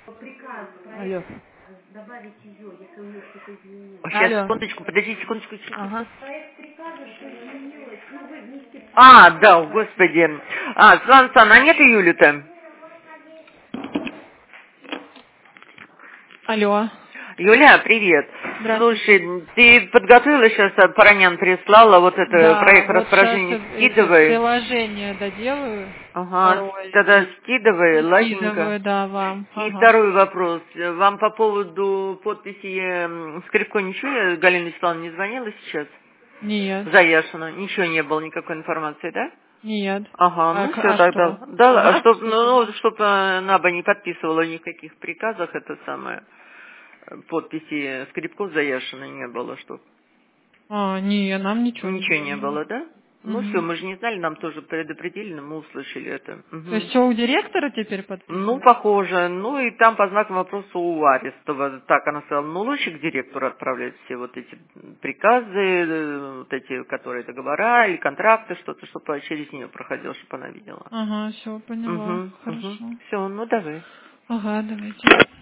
Алло. Добавить ее, если у нее что-то изменилось. Сейчас, Алло. секундочку, подождите, секундочку. Ага. Проект приказа, что изменилось, ну вы вместе... Да, господи. Светлана Александровна, а нет Юли-то? Алло. Юля, привет. Здравствуйте. Слушай, ты подготовила сейчас, Паранян прислала, вот это Да, проект вот сейчас распоряжения это скидывай. приложение доделаю. Ага, Второе тогда здесь. скидывай, И ладненько. скидываю, да, вам. И Ага. второй вопрос. Вам по поводу подписи Скрипко ничего, Галина Вячеславовна не звонила сейчас? Нет. Заяшина. Ничего не было, никакой информации, да? Нет. Ага, А, ну все а тогда. что? Да, Ага, чтоб, все понятно. чтоб Наба не подписывала ни в каких приказах, это самое, подписи Скрипков Заяшина не было, чтоб Не, нам ничего не ничего не звонили. было, да? Ну все, Мгм. мы же не знали, нам тоже предопределили, но мы услышали это. То есть Мгм. что, у директора теперь Ну, подписывать? похоже. Ну, и там по знакам вопроса у Арестова. Так, она сказала, ну, лучше к директору отправлять все вот эти приказы, вот эти, которые договора или контракты, что-то, чтобы через нее проходило, чтобы она видела. Ага, все, поняла. Угу, угу. Хорошо. Все, ну, давай. Ага, давайте.